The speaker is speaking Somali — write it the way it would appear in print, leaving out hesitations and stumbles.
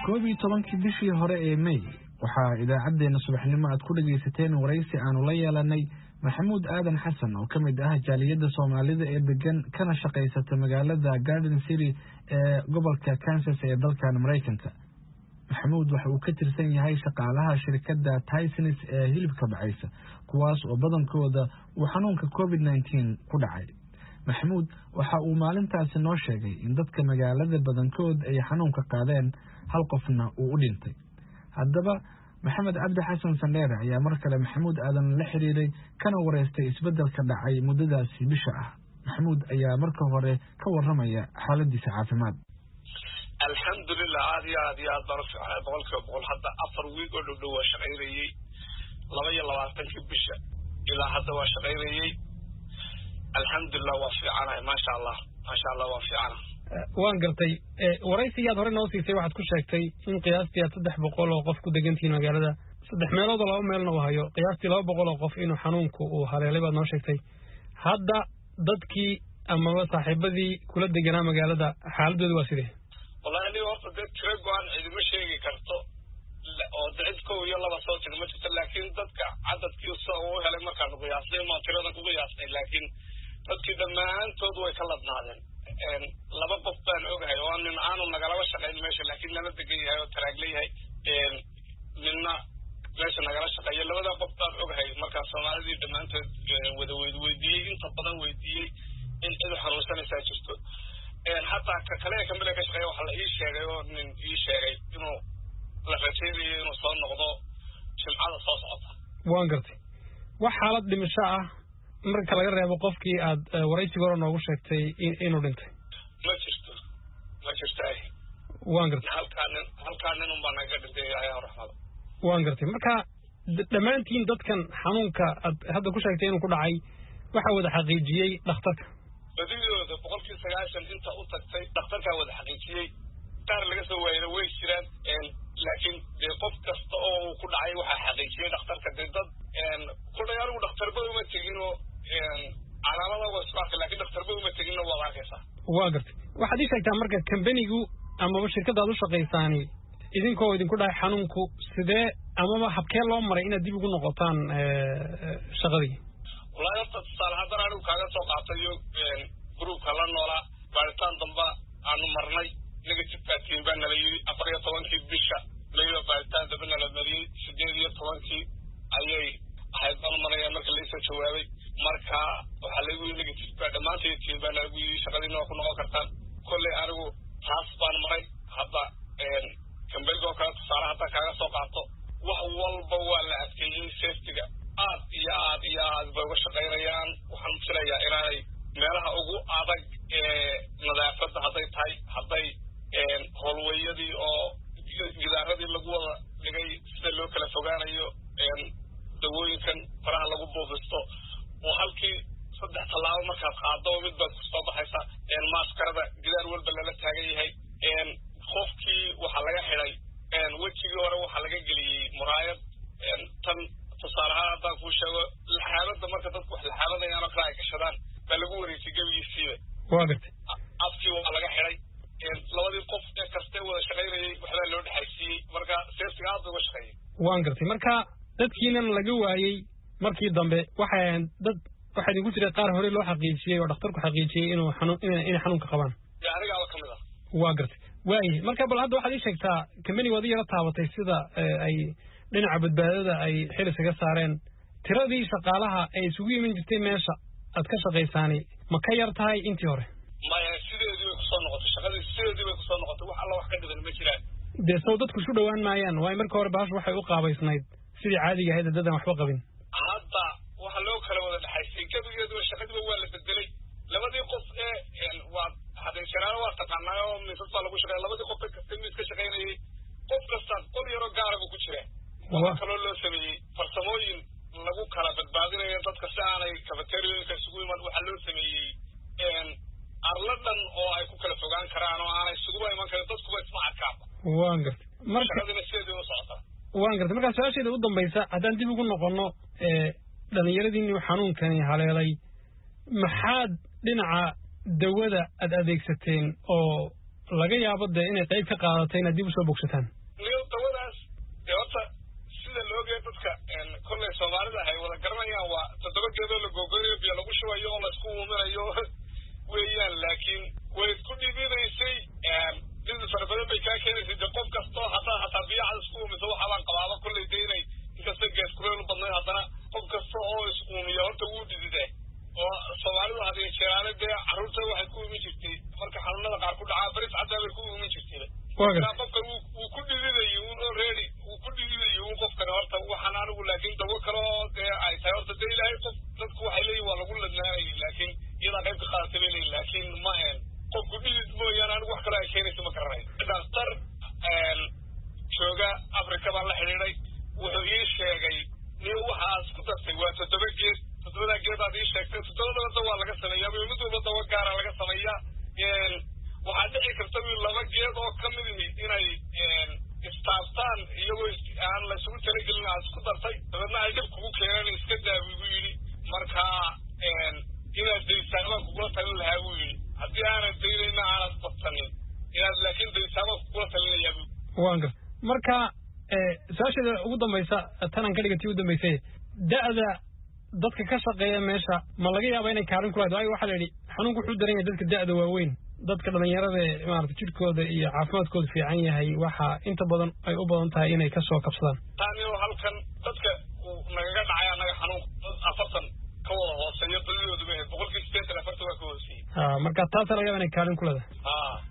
كوبي tobankii bishii hore ee May waxaa idaacadeena subaxnimo aad ku dhageysateen waraysi aanu la yeelanay Maxamuud Aadan Xasan oo kamid ah jaaliyada Soomaalida ee degan kana shaqeysata magaalada Garden City ee gobolka Kansas ee dalka Mareykanka. Maxamuud waxa uu ka tirsan yahay shaqaalaha shirkadda Tysons ee hilibka bacaysa kuwaas oo badankooda uu xanuunka COVID-19 ku dhacay. Maxamuud waxa uu maalintaasi noo sheegay in dadka magaalada badankood ay xanuunka qaadeen hal qofna uu u dhintay. Haddaba Maxamed Cabdi Xasan Sandheere ayaa mar kale Maxamuud Aadan la xiriiray kana wareystay isbedelka dhacay muddadaasi bisha ah. Maxamuud ayaa marka hore ka waramaya xaaladiisa caafimaad. alxamdulillah aad iyo aad boqolkiiba hadda 4 wiig oo dhow waa shaqaynayay 22 bisha ilaa hadda waa shaqaynayay alxamdulillah waa fiicanahay maasha Allah waa fiicana waan gartay waraysigaad hore noo siisay waxaad ku sheegtay in qiyaastii 300 oo qof ku degantiin magaalada 3 meelood oo laba meelna uu hayo qiyaastii 200 oo qof inuu xanuunku uu haleelay baad noo sheegtay hadda dadkii ama saaxiibadii kula deganaa magaalada xaaladoodu waa sidee wallahi ni horta dad tiro go'an idima sheegi karto oo dadku iyo laba soo tirma jirta laakiin dadka cadadkii soo helay markaan qiyaasnay ma tirada ku qiyaasnay laakiin dadkii dhammaantood way ka ladnaadeen laba qof baan ogahay oo nin aanu nagala shaqeyn meesha laakiin lala degan yahay oo taraag leeyahay ninna meesha nagala shaqeeyo labada qof baan ogahay markaan Soomaalidii dhammaantood wada weydiiyay inta badan weydiiyay in cid xanuunsanaysa jirto hatta ka kale kamid ka shaqeeyo waxa la ii sheegay oo nin ii sheegay inuu la rajaynayo inuu soo noqdo jimcada soo socota waan gartay wax xaalad dhimasho ah marka laga reebo qofkii aad waraysiga hore noogu sheegtay inuu dhintay ma jirto waan gartay halkaan nin baa naga dhintay ayaa raxmada waan gartay marka dhammaantiin dadkan xanuunka aad hadda ku sheegtay inuu ku dhacay waxa wada xaqiijiyay dhakhtarka badidooda 90% inta u tagtay dhakhtarka wada xaqiijiyay qaar laga soo waayay way jiraan laakiin qof kasta oo ku dhacay waxa xaqiijiyay dhakhtarka dad kulayaalu dhakhtarba uma tegino calaamada waa isbaarka laakiin dhakhtarba uma tegino waa arkaysa waa gartay waxaad ii sheegtaa marka company-gu ama shirkadda aad u shaqaysaani idinkoo idinku dhacay xanuunku sidee ama habkee loo maray inaad dib ugu noqotaan shaqadii wallahi horta tusaale haddana anigu kaaga soo qaatayo gruupka la noolaa baaritaan damba aanu marnay negative vaccine baa nala yidhi 14 bisha laga baaritaan damba nala mariyey 18 ayay ahayd baan maraya marka la isoo jawaabay marka waxaa lagu yidhi negative baa dhammaanteed baa lagu yidhi shaqadiina waa ku noqon kartaan kolley anigu taas baan maray hadda kambergo kale tusaale hadda kaaga soo qaato wax walba waa la adkeeyey safety-ga aad iyo aad bay uga shaqaynayaan waxaan filayaa inay meelaha ugu adag nadaafadda hadday tahay hadday howlweyadii oo gidaaradii lagu wada dhigay sida loo kala fogaanayo dawooyinkan faraha lagu buufisto oo halkii 3 tallaabo markaad qaado mid baad ku soo baxaysa maskarada gidaar walba lala taagan yahay qofkii waxa laga xidhay wajigii hore waxa laga geliyay muraayad tan tusaalaha haddaan kuu sheego laxaabada marka dadku wax laxaabadayaan oo kale ay gashadaan baa lagu wareejiyay gabigiisiiba waa gartay afkii waa laga xidhay labadii qof ee kasta wada shaqaynayay waxbaa loo dhaxaysiiyey marka safety-ga aad uga shaqeeyay waan gartay marka dadkiinan laga waayey markii dambe waxaa idinku jira qaar hore loo xaqiijiyey oo dhakhtarku xaqiijiyey inay xanuunka qabaan anigaaba kamid ah waa gartay waayahay marka bal hadda waxaad ii sheegtaa company waad yara taabatay sida ay dhinaca badbaadada ay xil isaga saareen tiradii shaqaalaha ay isugu yimin jirtay meesha aad ka shaqaysaani ma ka yar tahay intii hore maya sideedii way kusoo noqotay shaqadii sideedii way kusoo noqotay wax alla wax ka dhigan ma jiraan dee sow dadku isku dhowaan maayaan waayo marka hore bahashu waxay u qaabaysnayd sidii caadiga ahayd dadaan waxba qabin hadda waxa loo kala wada dhaxaysay gabigeedu shaqadiiba waa la bedelay labadii qof waa hadday shaqaale waa taqaanaa oo misas baa lagu shaqeeya labadii qof kasta miis ka shaqaynayay qof kasta qol yaroo gaarabu ku jira waxaa kaloo loo sameeyey farsamooyin lagu kala badbaadinayo dadka si aanay cafeteriooyinka isugu iman waxaa loo sameeyey arladan oo ay ku kala fogaan karaan oo aanay isuguba iman karin dadkuba isma arkaan waan gartay shaqadina sideedii u socota waan gartay markaa su-aasheeda u dambaysa haddaan dib ugu noqono dhallinyaradiinii xanuunkani haleelay maxaad dhinaca dawada aad adeegsateen oo laga yaabo dee inay qayb ka qaadatay inaad dib usoo bogsataan niyo dawadaas dee horta sida loogeey dadka kolley soomaalida ay wada garanayaan waa 7 geedoo la googoynayo biyo lagu shubayo oo laisku uuminayo weeyaan laakiin way isku dhibinaysay dida farabadan bay kaa keenaysay dee qof kastoo hataa biyaha isku uumiso waxaa baan qabaaba kolley dee inay inkasta gees kuleel u badnayd haddana qof kasta oo isquumiya horta wuu dhidide oo soomaalidu hadii jeeraale dee carruurta waxay ku uumin jirtay marka xanuunada qaar ku dhacaa baris caddaa bay ku uumin jirtay qofkan wuu ku dhididayay already wuu ku dhididayay qofkan horta waxaan anigu laakiin dawo kale oo dee ay tahay horta dee ilaahay qof dadku waxay leeyihin waa lagu ladnaanayay laakiin iyadaa qayb ka qaadatay bay leeyihin laakiin ma qofku dhidid mooyaane anigu wax kaloo ay keenaysa ma garanayo dhakhtar jooga afrika baan la xidhiidhay wuxuu ii sheegay nin waxaas ku dartay waa 7 geed 7 geedaad ii sheegtay 7 dawa laga sameeyaa mid walba dawo gaara laga sameeyaa waxaa dhici karta in 2 geed oo ka mid inay istaaftaan iyagoo aan la isugu talagelin aad isku dartay dabeedna ay dhib kugu keeneen iska daa buu yidhi marka inaad daysaama kugula talin lahaa buu yidhi haddii aanad daynayna aanad badsanin inaad laakiin daysaama kugula talinayaa buu waanga marka su-aasheeda ugu dambaysa tanan ka dhigatay ugu dambaysay da'da dadka ka shaqeeya meesha ma laga yaaba inay kaalin ku lahayd waayo waxaa la yidhi xanuunku wuxuu daran yahay dadka da'da waaweyn dadka dhalinyarada maarata jidhkooda iyo caafimaadkooda fiican yahay waxa inta badan ay u badan tahay inay kasoo kabsadaan taaniyo halkan dadka uu nagaga dhacay annaga xanuunka 40 ka wada hooseeyo badidoodu ma 80% waa ka hooseeyey marka taasa laga yaaba inay kaalin ku leedahay